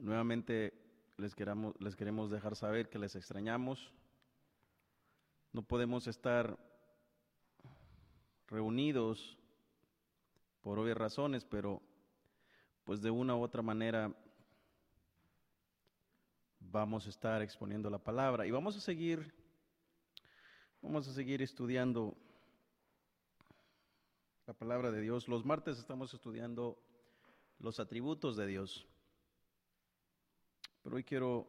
Nuevamente les queremos dejar saber que les extrañamos. No podemos estar reunidos por obvias razones, pero pues de una u otra manera vamos a estar exponiendo la palabra y vamos a seguir estudiando la palabra de Dios. Los martes estamos estudiando los atributos de Dios, pero hoy quiero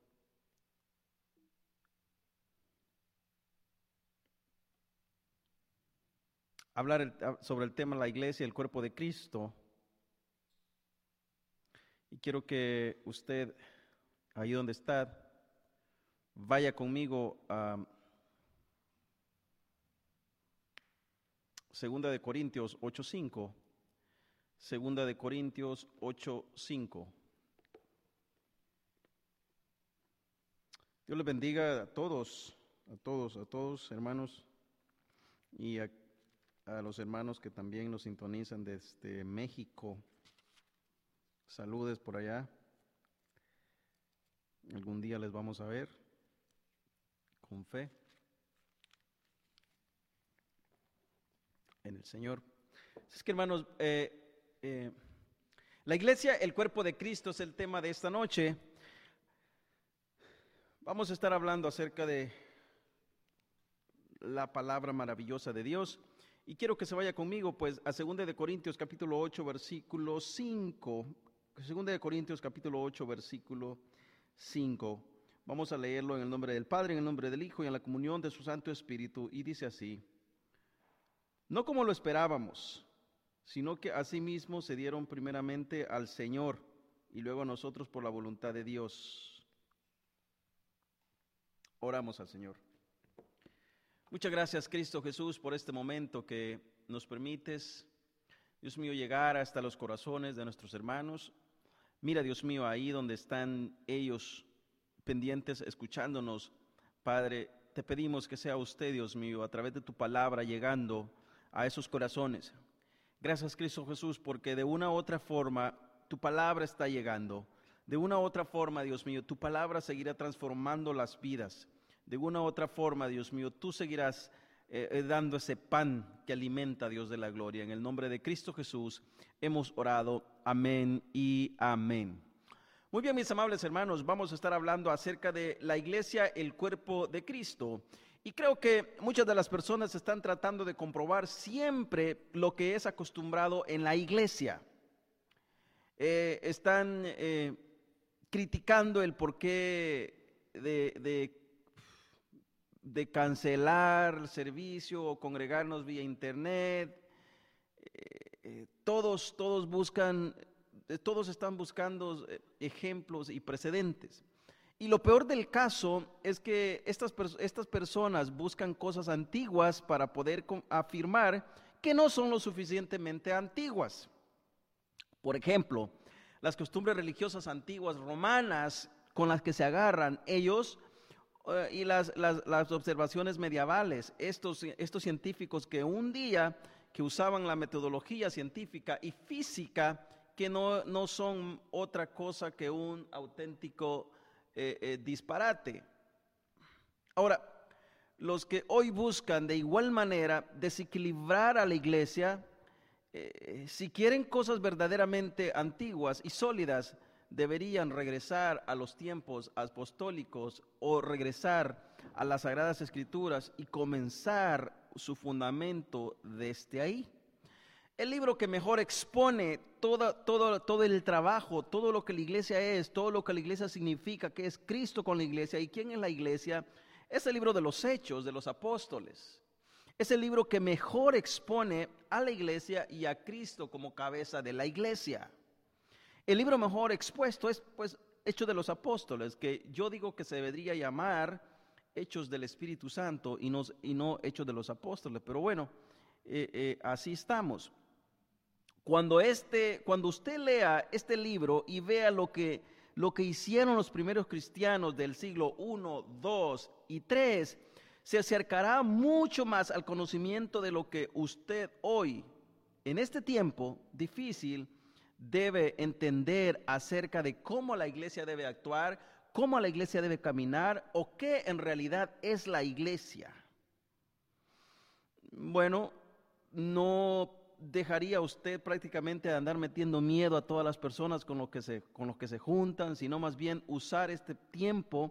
hablar sobre el tema de la iglesia, el cuerpo de Cristo. Y quiero que usted, ahí donde está, vaya conmigo a 2 de Corintios 8:5. 2 de Corintios 8:5. Dios les bendiga a todos, hermanos, y a los hermanos que también nos sintonizan desde México. Saludes por allá. Algún día les vamos a ver, con fe en el Señor. Es que, hermanos, la iglesia, el cuerpo de Cristo, es el tema de esta noche. Vamos a estar hablando acerca de la palabra maravillosa de Dios. Y quiero que se vaya conmigo, pues, a 2 de Corintios capítulo 8, versículo 5. 2 de Corintios capítulo 8, versículo 5. Vamos a leerlo en el nombre del Padre, en el nombre del Hijo y en la comunión de su Santo Espíritu. Y dice así: no como lo esperábamos, sino que asimismo se dieron primeramente al Señor y luego a nosotros por la voluntad de Dios. Oramos al Señor. Muchas gracias, Cristo Jesús, por este momento que nos permites, Dios mío, llegar hasta los corazones de nuestros hermanos. Mira, Dios mío, ahí donde están ellos pendientes, escuchándonos, Padre, te pedimos que sea usted, Dios mío, a través de tu palabra, llegando a esos corazones. Gracias, Cristo Jesús, porque de una u otra forma tu palabra está llegando. De una u otra forma, Dios mío, tu palabra seguirá transformando las vidas. De una u otra forma, Dios mío, tú seguirás dando ese pan que alimenta, Dios de la gloria. En el nombre de Cristo Jesús hemos orado. Amén y amén. Muy bien, mis amables hermanos, vamos a estar hablando acerca de la iglesia, el cuerpo de Cristo. Y creo que muchas de las personas están tratando de comprobar siempre lo que es acostumbrado en la iglesia. Están criticando el porqué de cancelar el servicio o congregarnos vía internet. Todos están buscando ejemplos y precedentes. Y lo peor del caso es que estas personas buscan cosas antiguas para poder afirmar que no son lo suficientemente antiguas. Por ejemplo, las costumbres religiosas antiguas romanas con las que se agarran ellos, y las observaciones medievales, estos científicos que un día que usaban la metodología científica y física, que no son otra cosa que un auténtico disparate. Ahora, los que hoy buscan de igual manera desequilibrar a la iglesia, si quieren cosas verdaderamente antiguas y sólidas, deberían regresar a los tiempos apostólicos o regresar a las Sagradas Escrituras y comenzar su fundamento desde ahí. El libro que mejor expone todo el trabajo, todo lo que la iglesia es, todo lo que la iglesia significa, que es Cristo con la iglesia y quién es la iglesia, es el libro de los Hechos de los Apóstoles. Es el libro que mejor expone a la iglesia y a Cristo como cabeza de la iglesia. El libro mejor expuesto es, pues, Hechos de los Apóstoles, que yo digo que se debería llamar Hechos del Espíritu Santo y no Hechos de los Apóstoles. Pero bueno, así estamos. Cuando usted lea este libro y vea lo que hicieron los primeros cristianos del siglo I, II y III, se acercará mucho más al conocimiento de lo que usted hoy, en este tiempo difícil, debe entender acerca de cómo la iglesia debe actuar, cómo la iglesia debe caminar o qué en realidad es la iglesia. Bueno, no dejaría usted prácticamente de andar metiendo miedo a todas las personas con los que se juntan, sino más bien usar este tiempo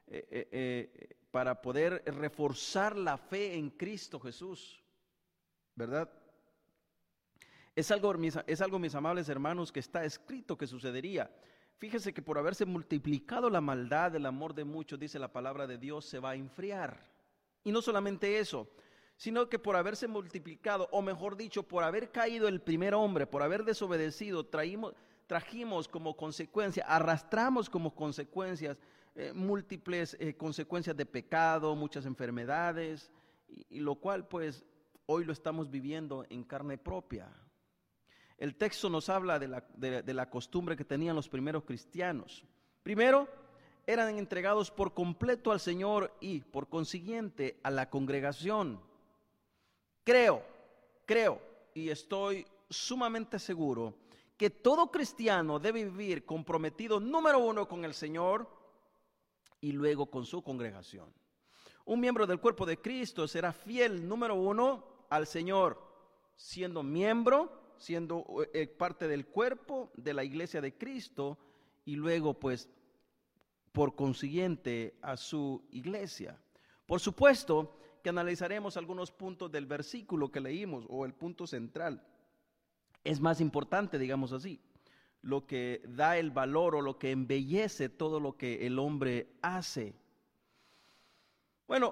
para poder reforzar la fe en Cristo Jesús, ¿verdad? Es algo, mis amables hermanos, que está escrito que sucedería. Fíjese que por haberse multiplicado la maldad, el amor de muchos, dice la palabra de Dios, se va a enfriar. Y no solamente eso, sino que por haberse multiplicado, o mejor dicho, por haber caído el primer hombre, por haber desobedecido, trajimos como consecuencia, arrastramos como consecuencias múltiples consecuencias de pecado, muchas enfermedades, y lo cual pues hoy lo estamos viviendo en carne propia. El texto nos habla de la costumbre que tenían los primeros cristianos. Primero, eran entregados por completo al Señor y por consiguiente a la congregación. Creo y estoy sumamente seguro que todo cristiano debe vivir comprometido, número uno, con el Señor y luego con su congregación. Un miembro del cuerpo de Cristo será fiel, número uno, al Señor, siendo miembro, siendo parte del cuerpo de la iglesia de Cristo y luego pues por consiguiente a su iglesia. Por supuesto que analizaremos algunos puntos del versículo que leímos o el punto central. Es más importante, digamos así, lo que da el valor o lo que embellece todo lo que el hombre hace. Bueno,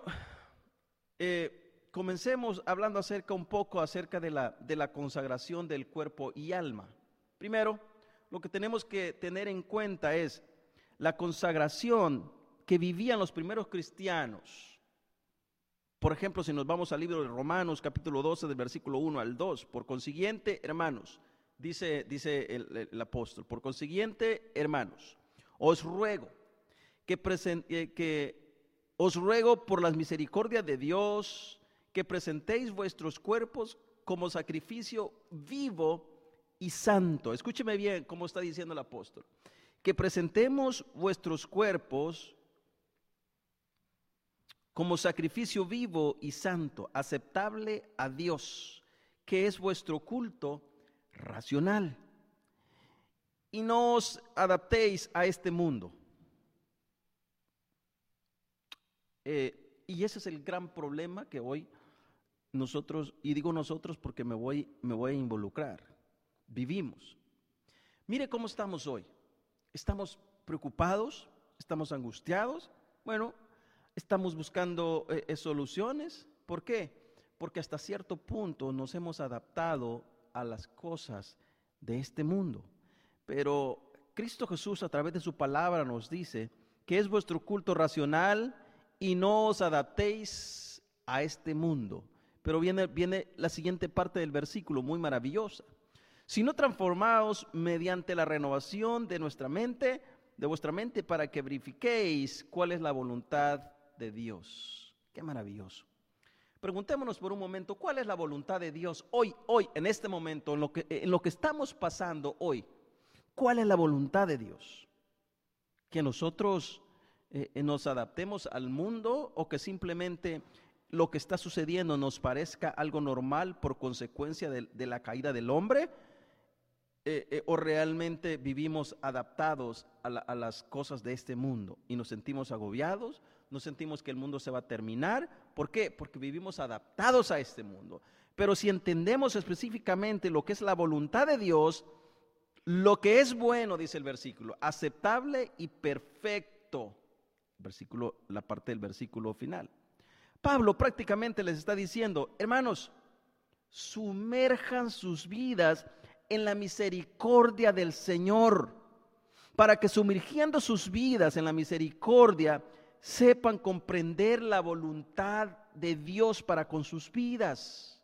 comencemos hablando un poco acerca de la consagración del cuerpo y alma. Primero, lo que tenemos que tener en cuenta es la consagración que vivían los primeros cristianos. Por ejemplo, si nos vamos al libro de Romanos, capítulo 12, del versículo 1 al 2. Por consiguiente, hermanos, dice el apóstol, por consiguiente, hermanos, os ruego os ruego por las misericordias de Dios que presentéis vuestros cuerpos como sacrificio vivo y santo. Escúcheme bien cómo está diciendo el apóstol. Que presentemos vuestros cuerpos como sacrificio vivo y santo, aceptable a Dios, que es vuestro culto racional. Y no os adaptéis a este mundo. Y ese es el gran problema que hoy nosotros, y digo nosotros porque me voy a involucrar, vivimos. Mire cómo estamos hoy. Estamos preocupados, estamos angustiados, bueno, estamos buscando soluciones. ¿Por qué? Porque hasta cierto punto nos hemos adaptado a las cosas de este mundo. Pero Cristo Jesús a través de su palabra nos dice que es vuestro culto racional y no os adaptéis a este mundo. Pero viene la siguiente parte del versículo muy maravillosa. Sino transformaos mediante la renovación de vuestra mente para que verifiquéis cuál es la voluntad de Dios. Qué maravilloso. Preguntémonos por un momento, ¿cuál es la voluntad de Dios hoy, en este momento, en lo que estamos pasando hoy? ¿Cuál es la voluntad de Dios? ¿Que nosotros nos adaptemos al mundo o que simplemente lo que está sucediendo nos parezca algo normal por consecuencia de la caída del hombre? ¿O realmente vivimos adaptados a las cosas de este mundo y nos sentimos agobiados? ¿Nos sentimos que el mundo se va a terminar? ¿Por qué? Porque vivimos adaptados a este mundo. Pero si entendemos específicamente lo que es la voluntad de Dios, lo que es bueno, dice el versículo, aceptable y perfecto, la parte del versículo final. Pablo prácticamente les está diciendo, hermanos, sumerjan sus vidas en la misericordia del Señor, para que sumergiendo sus vidas en la misericordia, sepan comprender la voluntad de Dios para con sus vidas.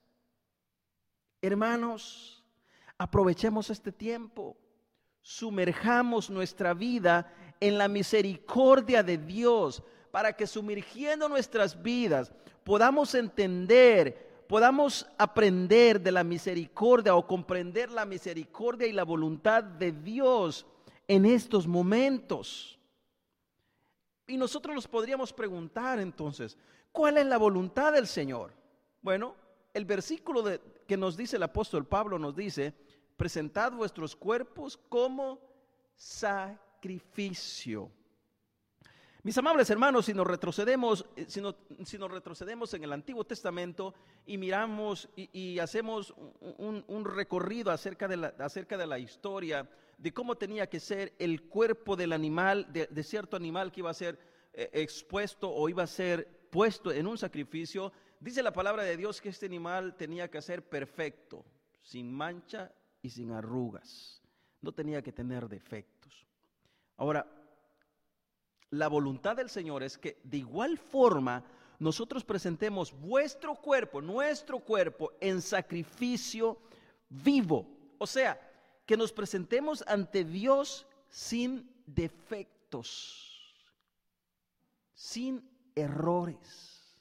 Hermanos, aprovechemos este tiempo, sumerjamos nuestra vida en la misericordia de Dios, para que sumergiendo nuestras vidas podamos entender, podamos aprender de la misericordia o comprender la misericordia y la voluntad de Dios en estos momentos. Y nosotros nos podríamos preguntar entonces, ¿cuál es la voluntad del Señor? Bueno, el versículo que nos dice el apóstol Pablo nos dice: presentad vuestros cuerpos como sacrificio. Mis amables hermanos, si nos retrocedemos en el Antiguo Testamento y miramos y hacemos un recorrido acerca de la historia de cómo tenía que ser el cuerpo del animal, de cierto animal que iba a ser expuesto o iba a ser puesto en un sacrificio, dice la palabra de Dios que este animal tenía que ser perfecto, sin mancha y sin arrugas, no tenía que tener defectos. Ahora, la voluntad del Señor es que de igual forma nosotros presentemos nuestro cuerpo en sacrificio vivo. O sea, que nos presentemos ante Dios sin defectos, sin errores.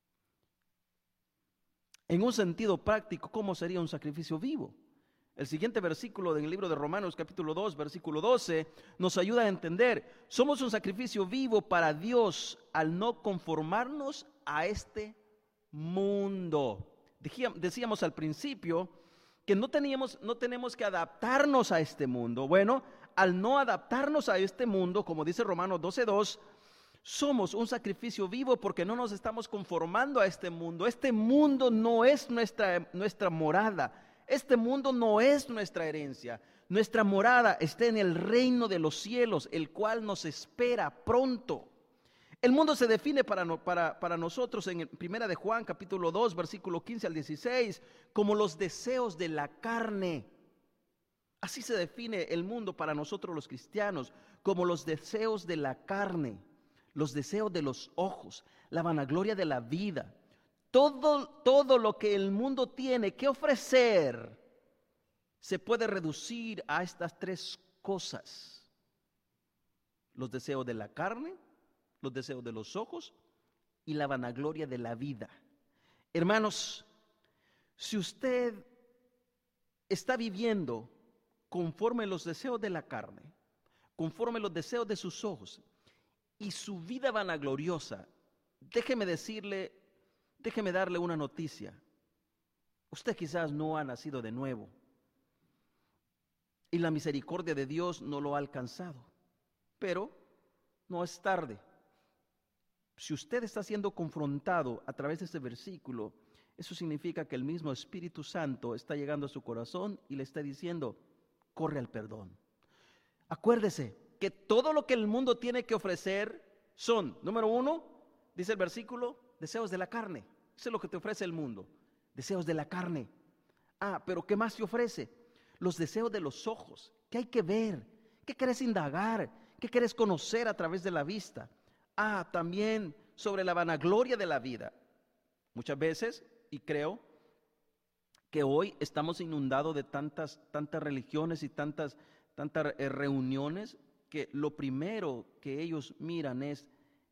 En un sentido práctico, ¿cómo sería un sacrificio vivo? El siguiente versículo del libro de Romanos, capítulo 2, versículo 12, nos ayuda a entender. Somos un sacrificio vivo para Dios al no conformarnos a este mundo. Decíamos al principio que no tenemos que adaptarnos a este mundo. Bueno, al no adaptarnos a este mundo, como dice Romanos 12:2, somos un sacrificio vivo porque no nos estamos conformando a este mundo. Este mundo no es nuestra morada. Este mundo no es nuestra herencia. Nuestra morada está en el reino de los cielos, el cual nos espera pronto. El mundo se define para nosotros en 1 de Juan, capítulo 2, versículo 15 al 16, como los deseos de la carne. Así se define el mundo para nosotros los cristianos, como los deseos de la carne, los deseos de los ojos, la vanagloria de la vida. Todo lo que el mundo tiene que ofrecer se puede reducir a estas tres cosas: los deseos de la carne, los deseos de los ojos y la vanagloria de la vida. Hermanos, si usted está viviendo conforme los deseos de la carne, conforme los deseos de sus ojos y su vida vanagloriosa, déjeme darle una noticia. Usted quizás no ha nacido de nuevo y la misericordia de Dios no lo ha alcanzado, pero no es tarde. Si usted está siendo confrontado a través de este versículo, eso significa que el mismo Espíritu Santo está llegando a su corazón y le está diciendo: corre al perdón. Acuérdese que todo lo que el mundo tiene que ofrecer son, número uno, dice el versículo, deseos de la carne. Eso es lo que te ofrece el mundo, deseos de la carne. Pero ¿qué más te ofrece? Los deseos de los ojos. ¿Qué hay que ver? ¿Qué querés indagar? ¿Qué querés conocer a través de la vista? También sobre la vanagloria de la vida. Muchas veces, y creo que hoy estamos inundados de tantas religiones y tantas reuniones, que lo primero que ellos miran es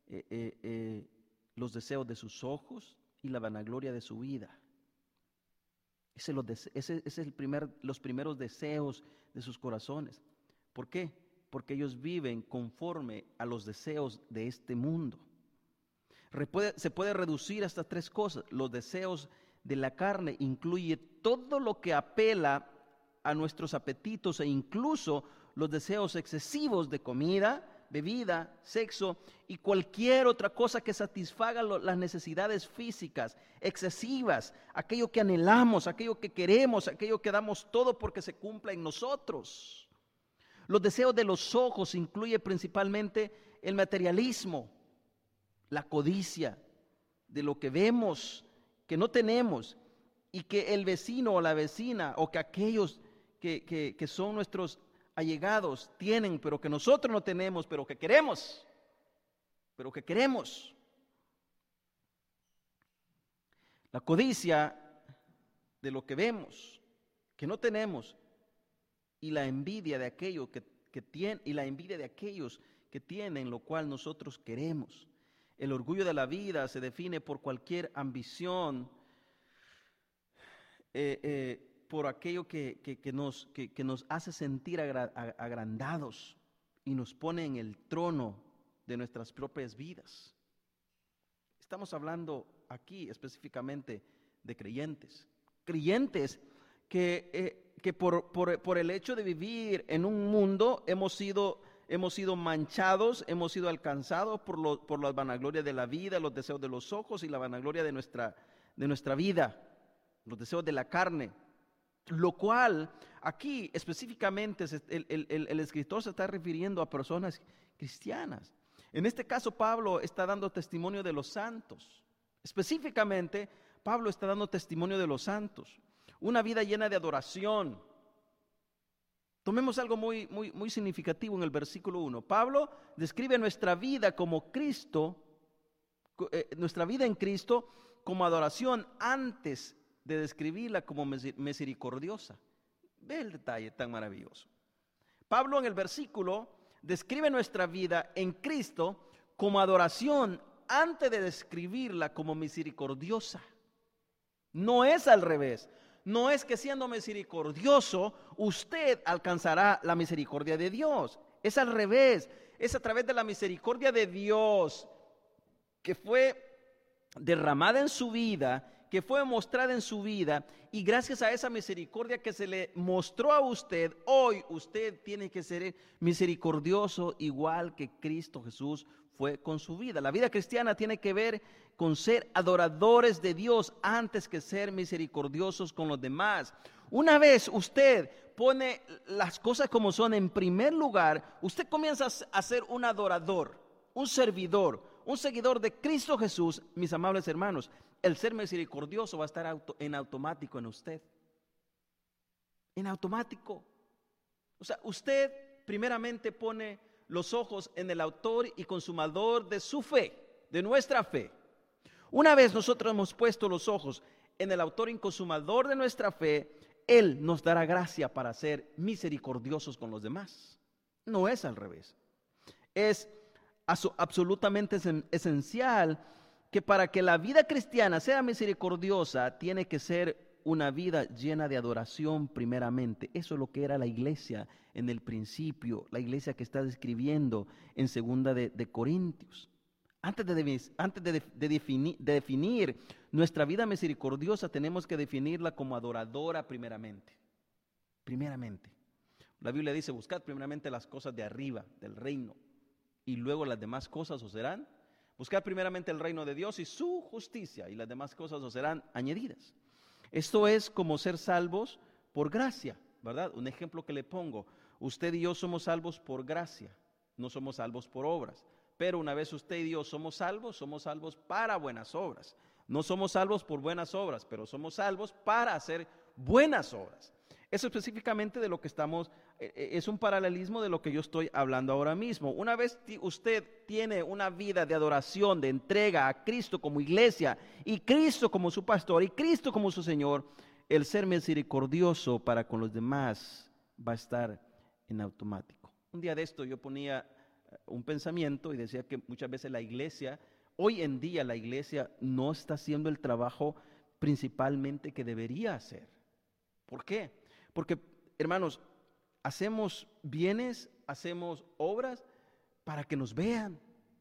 los deseos de sus ojos y la vanagloria de su vida. Ese es los primeros deseos de sus corazones. ¿Por qué? Porque ellos viven conforme a los deseos de este mundo. Se puede reducir a estas tres cosas. Los deseos de la carne incluye todo lo que apela a nuestros apetitos e incluso los deseos excesivos de comida, bebida, sexo y cualquier otra cosa que satisfaga las necesidades físicas excesivas, aquello que anhelamos, aquello que queremos, aquello que damos todo porque se cumpla en nosotros. Los deseos de los ojos incluye principalmente el materialismo, la codicia de lo que vemos, que no tenemos y que el vecino o la vecina o que aquellos que son nuestros allegados tienen, pero que nosotros no tenemos, pero que queremos. La codicia de lo que vemos, que no tenemos, y la envidia de aquello que tienen, y la envidia de aquellos que tienen lo cual nosotros queremos. El orgullo de la vida se define por cualquier ambición por aquello que nos hace sentir agrandados y nos pone en el trono de nuestras propias vidas. Estamos hablando aquí específicamente de creyentes que por el hecho de vivir en un mundo hemos sido manchados, hemos sido alcanzados por la vanagloria de la vida, los deseos de los ojos y la vanagloria de nuestra vida, los deseos de la carne. Lo cual aquí específicamente el escritor se está refiriendo a personas cristianas. En este caso Pablo está dando testimonio de los santos. Específicamente Pablo está dando testimonio de los santos. Una vida llena de adoración. Tomemos algo muy significativo en el versículo 1. Pablo describe nuestra vida como Cristo, nuestra vida en Cristo como adoración antes de describirla como misericordiosa. Ve el detalle tan maravilloso. Pablo en el versículo describe nuestra vida en Cristo como adoración antes de describirla como misericordiosa. No es al revés. No es que siendo misericordioso usted alcanzará la misericordia de Dios. Es al revés. Es a través de la misericordia de Dios que fue derramada en su vida, que fue mostrada en su vida, y gracias a esa misericordia que se le mostró a usted, hoy usted tiene que ser misericordioso igual que Cristo Jesús fue con su vida. La vida cristiana tiene que ver con ser adoradores de Dios antes que ser misericordiosos con los demás. Una vez usted pone las cosas como son en primer lugar, usted comienza a ser un adorador, un servidor, un seguidor de Cristo Jesús. Mis amables hermanos, el ser misericordioso va a estar en automático en usted. En automático. O sea, usted primeramente pone los ojos en el autor y consumador de su fe, de nuestra fe. Una vez nosotros hemos puesto los ojos en el autor y consumador de nuestra fe, Él nos dará gracia para ser misericordiosos con los demás. No es al revés. Es absolutamente esencial que para que la vida cristiana sea misericordiosa, tiene que ser una vida llena de adoración primeramente. Eso es lo que era la iglesia en el principio, la iglesia que está describiendo en 2 de Corintios. Antes de definir nuestra vida misericordiosa, tenemos que definirla como adoradora primeramente. Primeramente. La Biblia dice, buscad primeramente las cosas de arriba, del reino, y luego las demás cosas os serán. Buscad primeramente el reino de Dios y su justicia, y las demás cosas os serán añadidas. Esto es como ser salvos por gracia, ¿verdad? Un ejemplo que le pongo, usted y yo somos salvos por gracia, no somos salvos por obras. Pero una vez usted y yo somos salvos para buenas obras. No somos salvos por buenas obras, pero somos salvos para hacer buenas obras. Eso específicamente de lo que es un paralelismo de lo que yo estoy hablando ahora mismo. Una vez usted tiene una vida de adoración, de entrega a Cristo como iglesia, y Cristo como su pastor, y Cristo como su Señor, el ser misericordioso para con los demás va a estar en automático. Un día de esto yo ponía un pensamiento y decía que muchas veces hoy en día la iglesia no está haciendo el trabajo principalmente que debería hacer. ¿Por qué? Porque, hermanos, hacemos bienes, hacemos obras para que nos vean,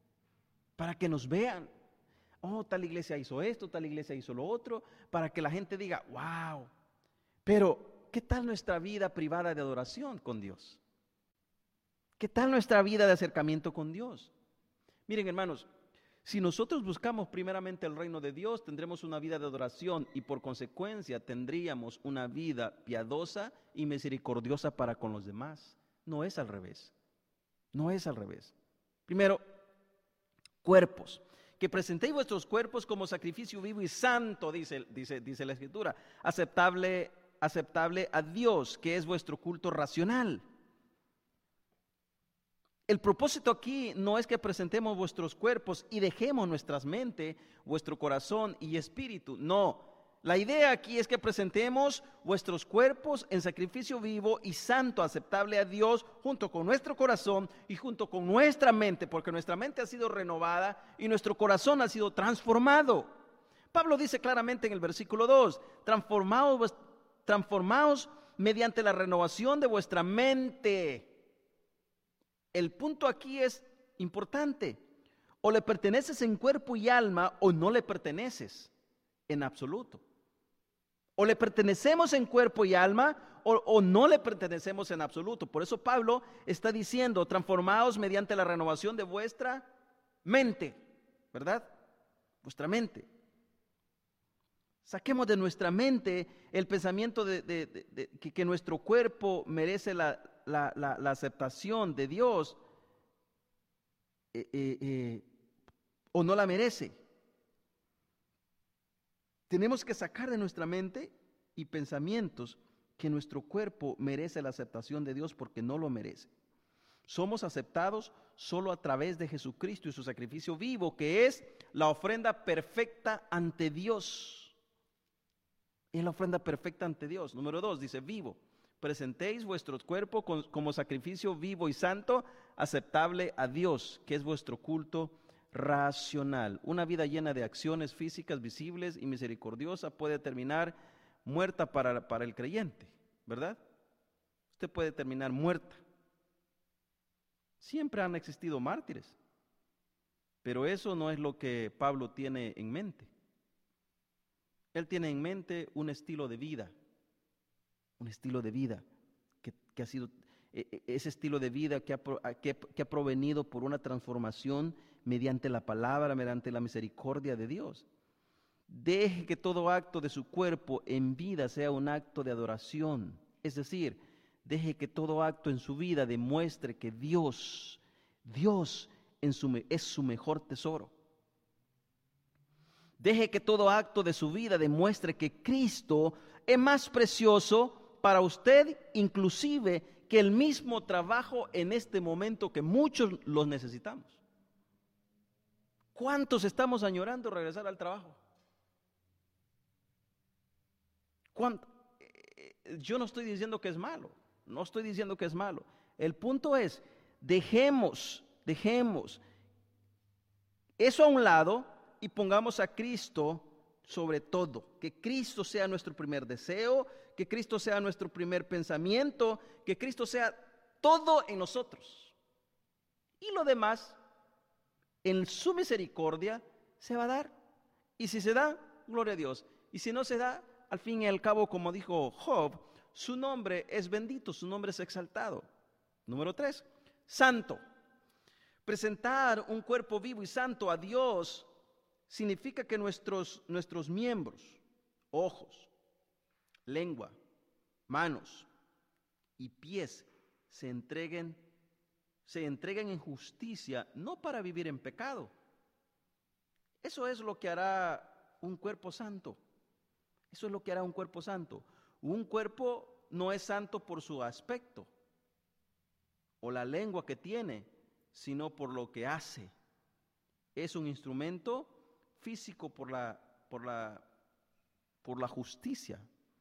Oh, tal iglesia hizo esto, tal iglesia hizo lo otro, para que la gente diga, wow. Pero, ¿qué tal nuestra vida privada de adoración con Dios? ¿Qué tal nuestra vida de acercamiento con Dios? Miren, hermanos, si nosotros buscamos primeramente el reino de Dios, tendremos una vida de adoración y por consecuencia tendríamos una vida piadosa y misericordiosa para con los demás. No es al revés. No es al revés. Primero, cuerpos. Que presentéis vuestros cuerpos como sacrificio vivo y santo, dice la Escritura, aceptable a Dios, que es vuestro culto racional. El propósito aquí no es que presentemos vuestros cuerpos y dejemos nuestras mentes, vuestro corazón y espíritu. No, la idea aquí es que presentemos vuestros cuerpos en sacrificio vivo y santo, aceptable a Dios, junto con nuestro corazón y junto con nuestra mente, porque nuestra mente ha sido renovada y nuestro corazón ha sido transformado. Pablo dice claramente en el versículo 2, transformaos transformaos mediante la renovación de vuestra mente. El punto aquí es importante. O le perteneces en cuerpo y alma o no le perteneces en absoluto. O le pertenecemos en cuerpo y alma o no le pertenecemos en absoluto. Por eso Pablo está diciendo, transformaos mediante la renovación de vuestra mente, ¿verdad? Vuestra mente. Saquemos de nuestra mente el pensamiento de que nuestro cuerpo merece la aceptación de Dios o no la merece. Tenemos que sacar de nuestra mente y pensamientos que nuestro cuerpo merece la aceptación de Dios porque no lo merece. Somos aceptados solo a través de Jesucristo y su sacrificio vivo, que es la ofrenda perfecta ante Dios. Es la ofrenda perfecta ante Dios. Número 2, dice vivo. Presentéis vuestro cuerpo como sacrificio vivo y santo, aceptable a Dios, que es vuestro culto racional. Una vida llena de acciones físicas visibles y misericordiosa puede terminar muerta para el creyente, ¿verdad? Usted puede terminar muerta. Siempre han existido mártires, pero eso no es lo que Pablo tiene en mente. Él tiene en mente un estilo de vida que ha sido, ese estilo de vida que ha provenido por una transformación mediante la palabra, mediante la misericordia de Dios. Deje que todo acto de su cuerpo en vida sea un acto de adoración, es decir, deje que todo acto en su vida demuestre que Dios es su mejor tesoro. Deje que todo acto de su vida demuestre que Cristo es más precioso para usted, inclusive que el mismo trabajo en este momento que muchos los necesitamos. ¿Cuántos estamos añorando regresar al trabajo? Yo no estoy diciendo que es malo, no estoy diciendo que es malo. El punto es, dejemos eso a un lado y pongamos a Cristo sobre todo. Que Cristo sea nuestro primer deseo, que Cristo sea nuestro primer pensamiento, que Cristo sea todo en nosotros. Y lo demás, en su misericordia, se va a dar. Y si se da, gloria a Dios. Y si no se da, al fin y al cabo, como dijo Job, su nombre es bendito, su nombre es exaltado. Número 3, santo. Presentar un cuerpo vivo y santo a Dios significa que nuestros miembros, ojos, lengua, manos y pies se entreguen en justicia, no para vivir en pecado. Eso es lo que hará un cuerpo santo. Eso es lo que hará un cuerpo santo. Un cuerpo no es santo por su aspecto o la lengua que tiene, sino por lo que hace. Es un instrumento físico por la justicia.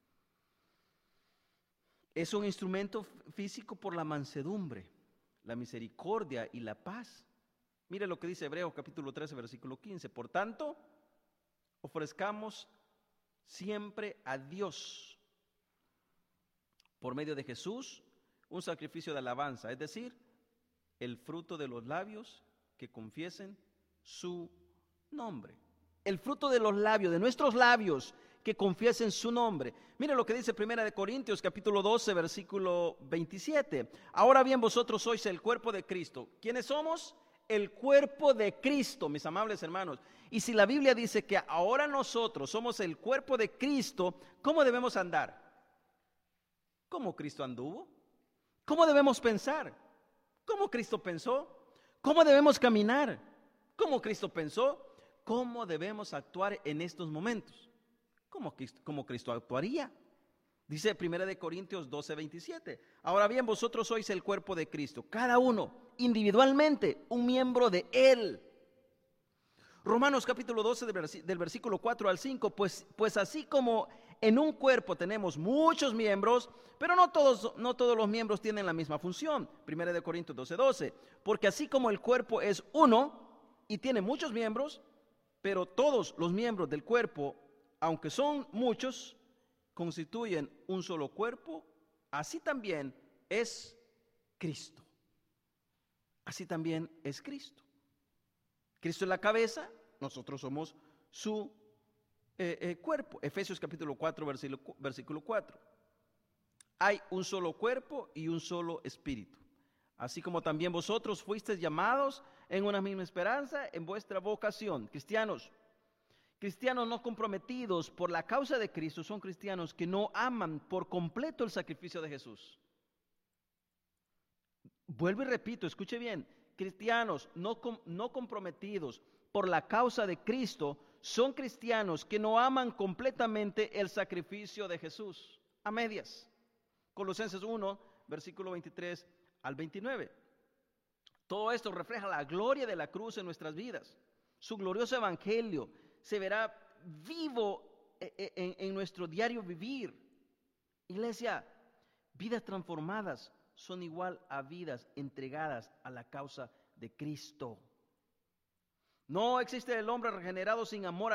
Es un instrumento físico por la mansedumbre, la misericordia y la paz. Mire lo que dice Hebreos capítulo 13, versículo 15. Por tanto, ofrezcamos siempre a Dios, por medio de Jesús, un sacrificio de alabanza, es decir, el fruto de los labios que confiesen su nombre. El fruto de los labios, de nuestros labios, que confiesen su nombre. Mire lo que dice 1 Corintios capítulo 12, versículo 27. Ahora bien, vosotros sois el cuerpo de Cristo. ¿Quiénes somos? El cuerpo de Cristo, mis amables hermanos. Y si la Biblia dice que ahora nosotros somos el cuerpo de Cristo, ¿cómo debemos andar? ¿Cómo Cristo anduvo? ¿Cómo debemos pensar? ¿Cómo Cristo pensó? ¿Cómo debemos caminar? ¿Cómo Cristo pensó? ¿Cómo debemos actuar en estos momentos? ¿Cómo Cristo actuaría? Dice 1 Corintios 12, 27. Ahora bien, vosotros sois el cuerpo de Cristo, cada uno individualmente un miembro de Él. Romanos capítulo 12 del versículo 4 al 5, pues así como en un cuerpo tenemos muchos miembros, pero no todos los miembros tienen la misma función. 1 Corintios 12, 12. Porque así como el cuerpo es uno y tiene muchos miembros, pero todos los miembros del cuerpo, aunque son muchos, constituyen un solo cuerpo, así también es Cristo. Así también es Cristo. Cristo es la cabeza, nosotros somos su cuerpo. Efesios capítulo 4, versículo 4. Hay un solo cuerpo y un solo espíritu. Así como también vosotros fuisteis llamados en una misma esperanza en vuestra vocación. Cristianos no comprometidos por la causa de Cristo son cristianos que no aman por completo el sacrificio de Jesús. Vuelvo y repito, escuche bien. Cristianos no comprometidos por la causa de Cristo son cristianos que no aman completamente el sacrificio de Jesús. A medias. Colosenses 1, versículo 23 al 29. Todo esto refleja la gloria de la cruz en nuestras vidas. Su glorioso evangelio se verá vivo en nuestro diario vivir. Iglesia, vidas transformadas son igual a vidas entregadas a la causa de Cristo. No existe el hombre regenerado sin amor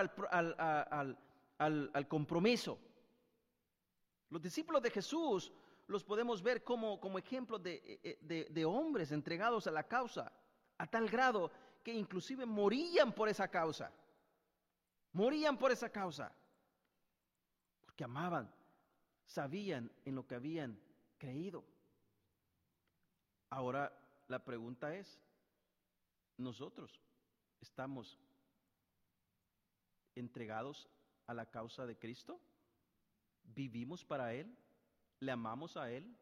al compromiso. Los discípulos de Jesús los podemos ver como ejemplos de hombres entregados a la causa, a tal grado que inclusive morían por esa causa. Morían por esa causa. Porque amaban, sabían en lo que habían creído. Ahora la pregunta es, ¿nosotros estamos entregados a la causa de Cristo? ¿Vivimos para Él? ¿Le amamos a Él?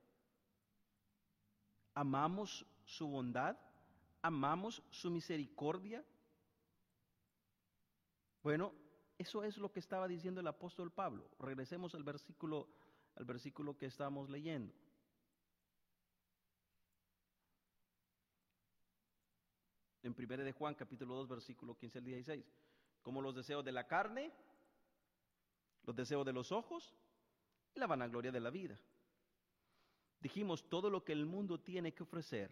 ¿Amamos su bondad? ¿Amamos su misericordia? Bueno, eso es lo que estaba diciendo el apóstol Pablo. Regresemos al versículo que estamos leyendo. En 1 de Juan, capítulo 2, versículo 15 al 16. Como los deseos de la carne, los deseos de los ojos y la vanagloria de la vida. Dijimos, todo lo que el mundo tiene que ofrecer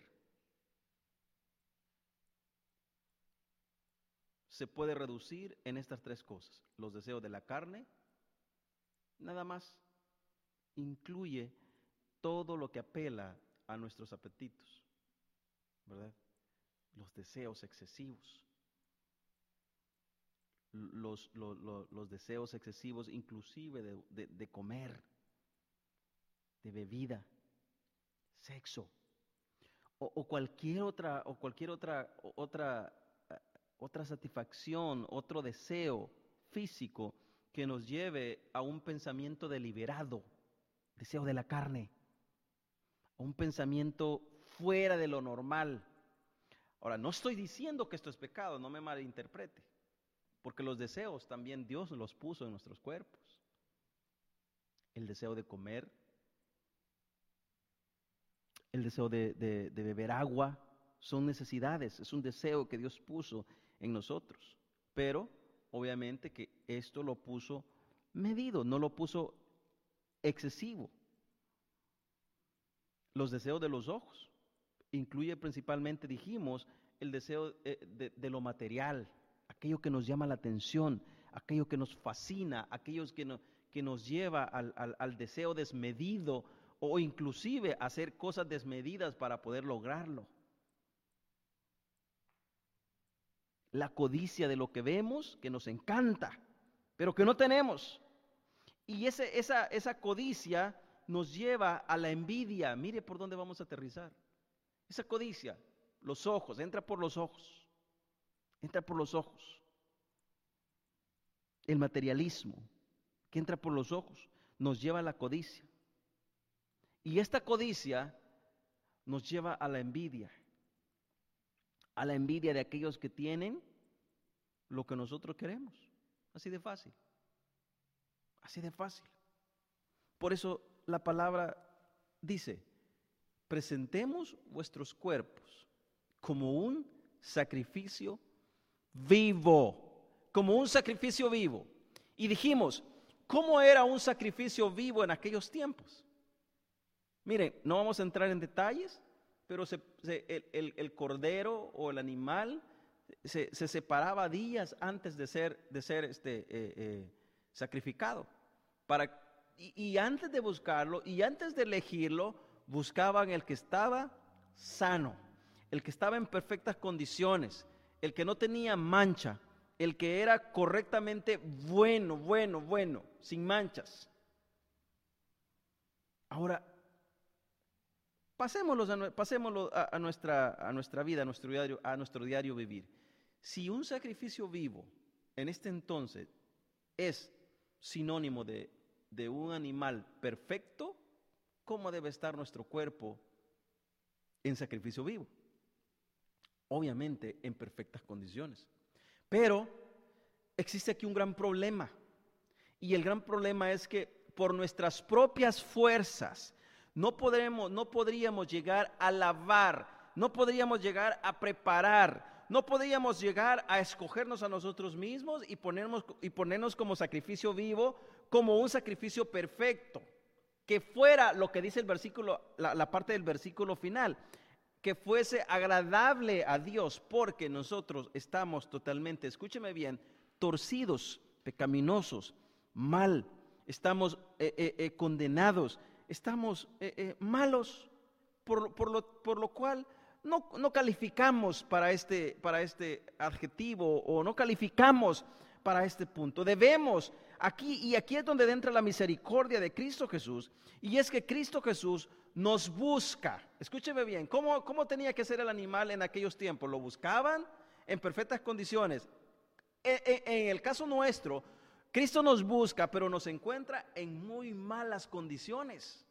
se puede reducir en estas tres cosas. Los deseos de la carne, nada más, incluye todo lo que apela a nuestros apetitos, ¿verdad? Los deseos excesivos. Los deseos excesivos inclusive de comer, de bebida, sexo o cualquier otra satisfacción, otro deseo físico que nos lleve a un pensamiento deliberado, deseo de la carne, a un pensamiento fuera de lo normal. Ahora, no estoy diciendo que esto es pecado, no me malinterprete, porque los deseos también Dios los puso en nuestros cuerpos. El deseo de comer, el deseo de beber agua, son necesidades, es un deseo que Dios puso en nosotros. Pero, obviamente que esto lo puso medido, no lo puso excesivo. Los deseos de los ojos, incluye principalmente, dijimos, el deseo de lo material, aquello que nos llama la atención, aquello que nos fascina, aquello que nos lleva al deseo desmedido o inclusive hacer cosas desmedidas para poder lograrlo. La codicia de lo que vemos, que nos encanta, pero que no tenemos. Y esa codicia nos lleva a la envidia. Mire por dónde vamos a aterrizar. Esa codicia, los ojos, entra por los ojos. Entra por los ojos. El materialismo, que entra por los ojos, nos lleva a la codicia. Y esta codicia nos lleva a la envidia de aquellos que tienen lo que nosotros queremos. Así de fácil. Así de fácil. Por eso la palabra dice, presentemos vuestros cuerpos como un sacrificio vivo, como un sacrificio vivo. Y dijimos, ¿cómo era un sacrificio vivo en aquellos tiempos? Miren, no vamos a entrar en detalles, pero el cordero o el animal se separaba días antes de ser sacrificado, para y antes de buscarlo y antes de elegirlo, buscaban el que estaba sano, el que estaba en perfectas condiciones, el que no tenía mancha, el que era correctamente bueno, sin manchas. Ahora, pasémoslo a nuestra vida, a nuestro diario vivir. Si un sacrificio vivo en este entonces es sinónimo de un animal perfecto, ¿cómo debe estar nuestro cuerpo en sacrificio vivo? Obviamente en perfectas condiciones. Pero existe aquí un gran problema. Y el gran problema es que por nuestras propias fuerzas no podríamos llegar a lavar, no podríamos llegar a preparar, no podríamos llegar a escogernos a nosotros mismos y ponernos como sacrificio vivo, como un sacrificio perfecto, que fuera lo que dice el versículo, la parte del versículo final, que fuese agradable a Dios, porque nosotros estamos totalmente, escúcheme bien, torcidos, pecaminosos, mal, estamos condenados, estamos malos, por lo cual no calificamos para este adjetivo, o no calificamos para este punto. Debemos, aquí es donde entra la misericordia de Cristo Jesús, y es que Cristo Jesús nos busca. Escúcheme bien, ¿cómo tenía que ser el animal en aquellos tiempos? Lo buscaban en perfectas condiciones. En el caso nuestro, Cristo nos busca, pero nos encuentra en muy malas condiciones.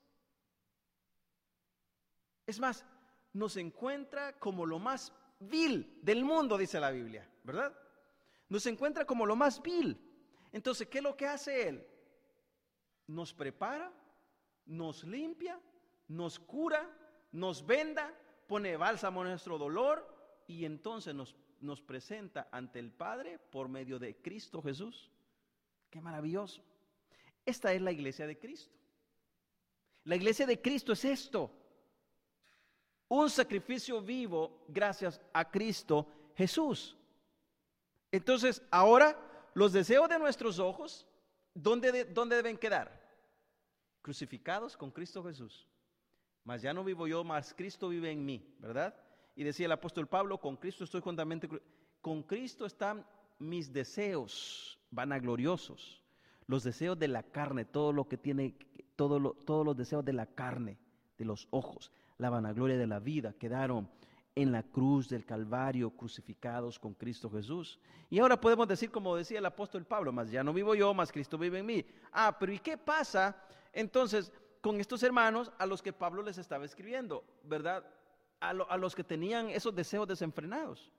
Es más, nos encuentra como lo más vil del mundo, dice la Biblia, ¿verdad? Nos encuentra como lo más vil. Entonces, ¿qué es lo que hace Él? Nos prepara, nos limpia, nos cura, nos venda, pone bálsamo a nuestro dolor y entonces nos presenta ante el Padre por medio de Cristo Jesús. ¡Qué maravilloso! Esta es la iglesia de Cristo. La iglesia de Cristo es esto: un sacrificio vivo gracias a Cristo Jesús. Entonces, ahora los deseos de nuestros ojos, ¿dónde deben quedar? Crucificados con Cristo Jesús. Mas ya no vivo yo, mas Cristo vive en mí, ¿verdad? Y decía el apóstol Pablo, con Cristo estoy juntamente, con Cristo están mis deseos vanagloriosos, los deseos de la carne, todo lo que tiene, todos los deseos de la carne, de los ojos, la vanagloria de la vida, quedaron en la cruz del Calvario, crucificados con Cristo Jesús. Y ahora podemos decir, como decía el apóstol Pablo, mas ya no vivo yo, mas Cristo vive en mí. Pero ¿y qué pasa entonces con estos hermanos a los que Pablo les estaba escribiendo, verdad? A los que tenían esos deseos desenfrenados.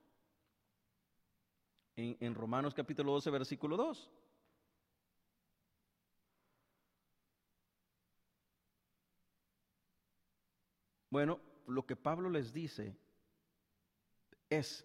En Romanos capítulo 12, versículo 2. Bueno, lo que Pablo les dice es,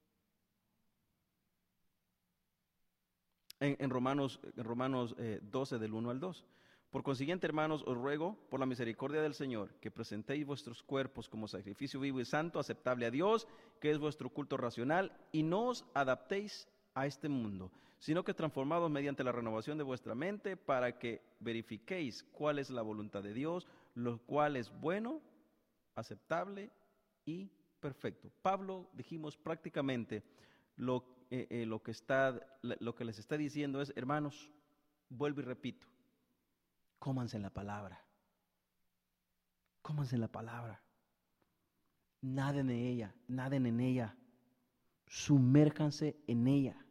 en Romanos 12, del 1 al 2. Por consiguiente, hermanos, os ruego por la misericordia del Señor que presentéis vuestros cuerpos como sacrificio vivo y santo, aceptable a Dios, que es vuestro culto racional, y no os adaptéis a este mundo, sino que transformados mediante la renovación de vuestra mente, para que verifiquéis cuál es la voluntad de Dios, lo cual es bueno, aceptable y perfecto. Pablo, dijimos prácticamente, lo que les está diciendo es, hermanos, vuelvo y repito, cómanse en la palabra. Cómanse en la palabra. Naden en ella. Sumérjanse en ella.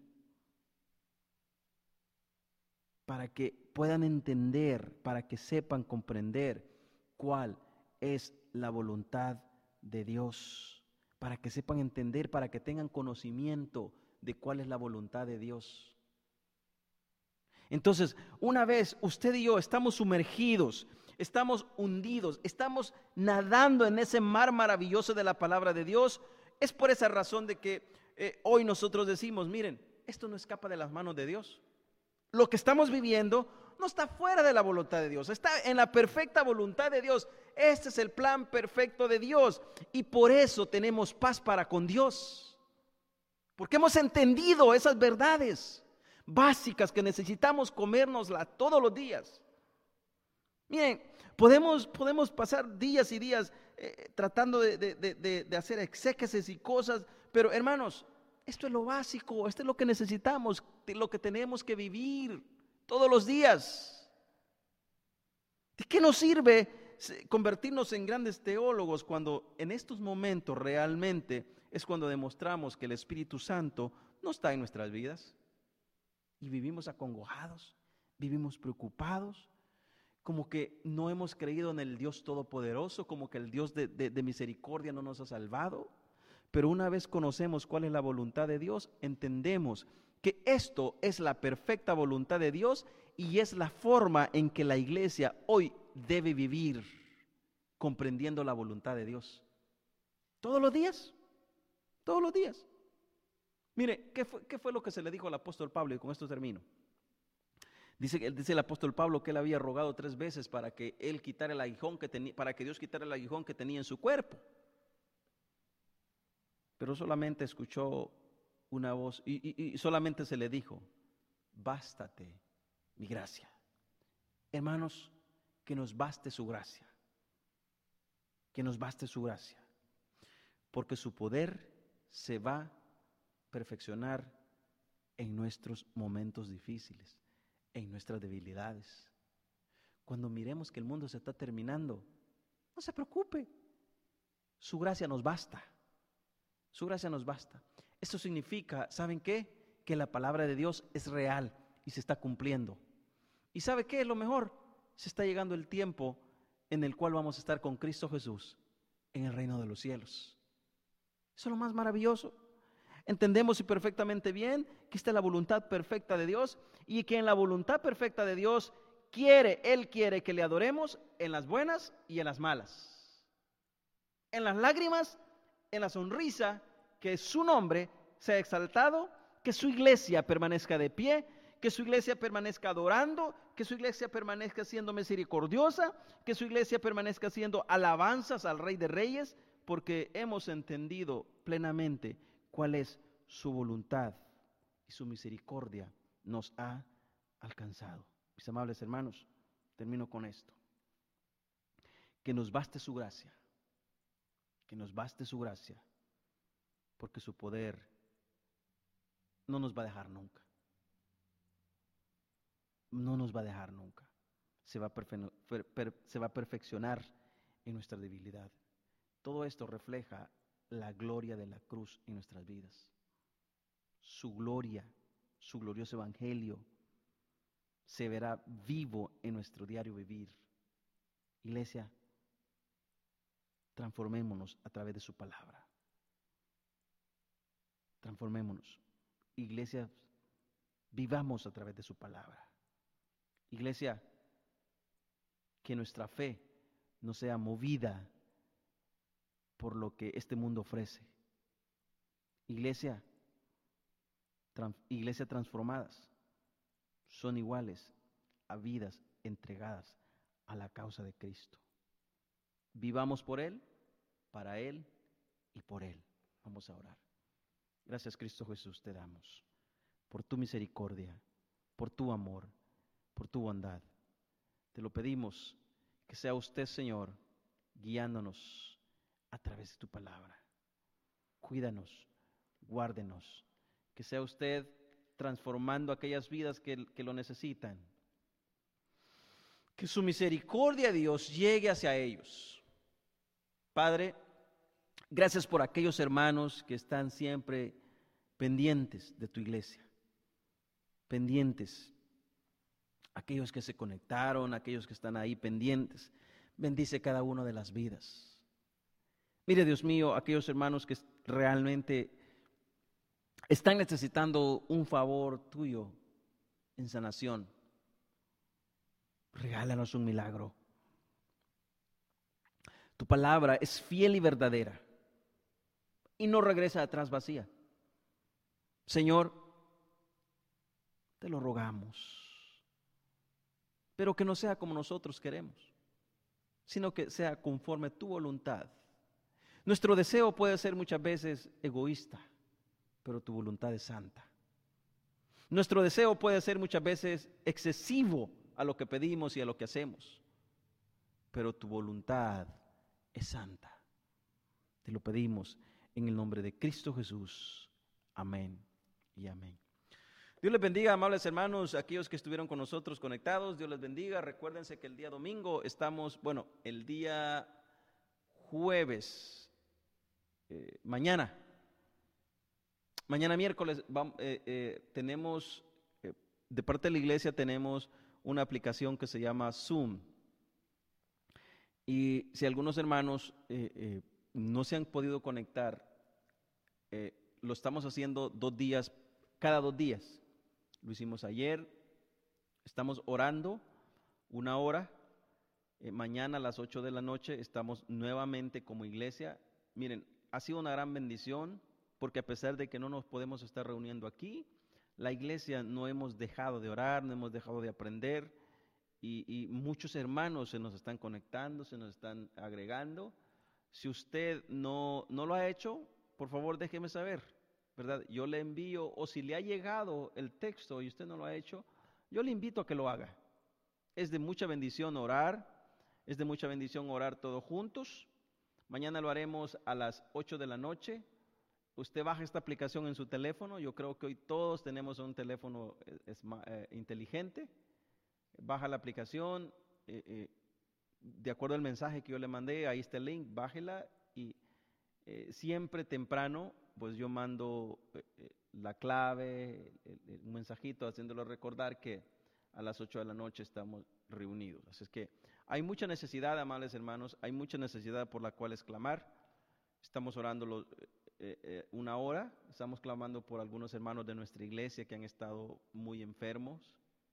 Para que puedan entender, para que sepan comprender cuál es la voluntad de Dios. Para que sepan entender, para que tengan conocimiento de cuál es la voluntad de Dios. Entonces, una vez usted y yo estamos sumergidos, estamos hundidos, estamos nadando en ese mar maravilloso de la palabra de Dios, es por esa razón de que hoy nosotros decimos, miren, esto no escapa de las manos de Dios. Lo que estamos viviendo no está fuera de la voluntad de Dios, está en la perfecta voluntad de Dios. Este es el plan perfecto de Dios y por eso tenemos paz para con Dios, porque hemos entendido esas verdades básicas que necesitamos comérnoslas todos los días. Miren, podemos pasar días y días tratando de hacer exégesis y cosas, pero hermanos, esto es lo básico, esto es lo que necesitamos, lo que tenemos que vivir todos los días. ¿De qué nos sirve convertirnos en grandes teólogos cuando en estos momentos realmente es cuando demostramos que el Espíritu Santo no está en nuestras vidas? Y vivimos acongojados, vivimos preocupados, como que no hemos creído en el Dios Todopoderoso, como que el Dios de misericordia no nos ha salvado. Pero una vez conocemos cuál es la voluntad de Dios, entendemos que esto es la perfecta voluntad de Dios y es la forma en que la iglesia hoy debe vivir, comprendiendo la voluntad de Dios. Todos los días, todos los días. Mire, ¿qué fue lo que se le dijo al apóstol Pablo? Y con esto termino. Dice el apóstol Pablo que él había rogado 3 veces para que él quitara el aguijón que tenía, para que Dios quitara el aguijón que tenía en su cuerpo. Pero solamente escuchó una voz y solamente se le dijo: bástate mi gracia. Hermanos, que nos baste su gracia. Que nos baste su gracia. Porque su poder se va a perfeccionar en nuestros momentos difíciles, en nuestras debilidades. Cuando miremos que el mundo se está terminando, no se preocupe. Su gracia nos basta. Su gracia nos basta. Esto significa, ¿saben qué? Que la palabra de Dios es real y se está cumpliendo. ¿Y sabe qué es lo mejor? Se está llegando el tiempo en el cual vamos a estar con Cristo Jesús en el reino de los cielos. Eso es lo más maravilloso. Entendemos y perfectamente bien que esta es la voluntad perfecta de Dios y que en la voluntad perfecta de Dios Él quiere que le adoremos en las buenas y en las malas. En las lágrimas, en la sonrisa, que su nombre sea exaltado, que su iglesia permanezca de pie, que su iglesia permanezca adorando, que su iglesia permanezca siendo misericordiosa, que su iglesia permanezca haciendo alabanzas al Rey de Reyes, porque hemos entendido plenamente cuál es su voluntad y su misericordia nos ha alcanzado. Mis amables hermanos, termino con esto. Que nos baste su gracia, que nos baste su gracia, porque su poder no nos va a dejar nunca. No nos va a dejar nunca. Se va a perfeccionar en nuestra debilidad. Todo esto refleja la gloria de la cruz en nuestras vidas. Su gloria, su glorioso evangelio se verá vivo en nuestro diario vivir. Iglesia, transformémonos a través de su palabra. Transformémonos. Iglesia, vivamos a través de su palabra. Iglesia, que nuestra fe no sea movida por lo que este mundo ofrece. Iglesia transformadas son iguales a vidas entregadas a la causa de Cristo. Vivamos por Él, para Él y por Él. Vamos a orar. Gracias, Cristo Jesús, te damos por tu misericordia, por tu amor, por tu bondad. Te lo pedimos, que sea usted, Señor, guiándonos a través de tu palabra. Cuídanos, guárdenos, que sea usted transformando aquellas vidas que lo necesitan. Que su misericordia, Dios, llegue hacia ellos. Padre, gracias por aquellos hermanos que están siempre pendientes de tu iglesia, pendientes, aquellos que se conectaron, aquellos que están ahí pendientes. Bendice cada una de las vidas. Mire, Dios mío, aquellos hermanos que realmente están necesitando un favor tuyo en sanación. Regálanos un milagro. Tu palabra es fiel y verdadera y no regresa atrás vacía. Señor, te lo rogamos, pero que no sea como nosotros queremos, sino que sea conforme a tu voluntad. Nuestro deseo puede ser muchas veces egoísta, pero tu voluntad es santa. Nuestro deseo puede ser muchas veces excesivo a lo que pedimos y a lo que hacemos, pero tu voluntad es santa. Te lo pedimos en el nombre de Cristo Jesús. Amén y amén. Dios les bendiga, amables hermanos, aquellos que estuvieron con nosotros conectados. Dios les bendiga. Recuérdense que el día domingo estamos, el día jueves, mañana miércoles, tenemos, de parte de la iglesia tenemos una aplicación que se llama Zoom. Y si algunos hermanos no se han podido conectar, lo estamos haciendo cada 2 días. Lo hicimos ayer, estamos orando 1 hora, mañana a las 8 de la noche estamos nuevamente como iglesia. Miren, ha sido una gran bendición, porque a pesar de que no nos podemos estar reuniendo aquí, la iglesia no hemos dejado de orar, no hemos dejado de aprender, y muchos hermanos se nos están conectando, se nos están agregando. Si usted no lo ha hecho, por favor déjeme saber, ¿verdad? Yo le envío, o si le ha llegado el texto y usted no lo ha hecho, yo le invito a que lo haga. Es de mucha bendición orar, todos juntos. Mañana lo haremos a las 8 de la noche. Usted baja esta aplicación en su teléfono. Yo creo que hoy todos tenemos un teléfono inteligente. Baja la aplicación, de acuerdo al mensaje que yo le mandé, ahí está el link, bájela, y siempre temprano, pues yo mando la clave, un mensajito haciéndolo recordar que a las 8 de la noche estamos reunidos. Así es que hay mucha necesidad, amables hermanos, hay mucha necesidad por la cual exclamar. Estamos orando 1 hora, estamos clamando por algunos hermanos de nuestra iglesia que han estado muy enfermos,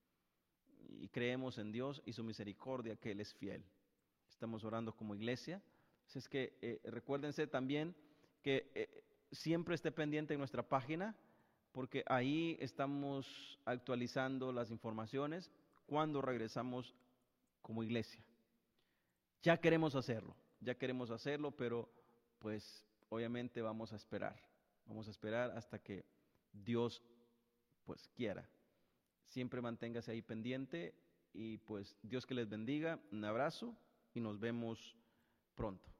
y creemos en Dios y su misericordia, que Él es fiel. Estamos orando como iglesia. Así es que recuérdense también que siempre esté pendiente en nuestra página, porque ahí estamos actualizando las informaciones cuando regresamos como iglesia. Ya queremos hacerlo, pero pues obviamente vamos a esperar hasta que Dios pues quiera. Siempre manténgase ahí pendiente, y pues Dios que les bendiga. Un abrazo y nos vemos pronto.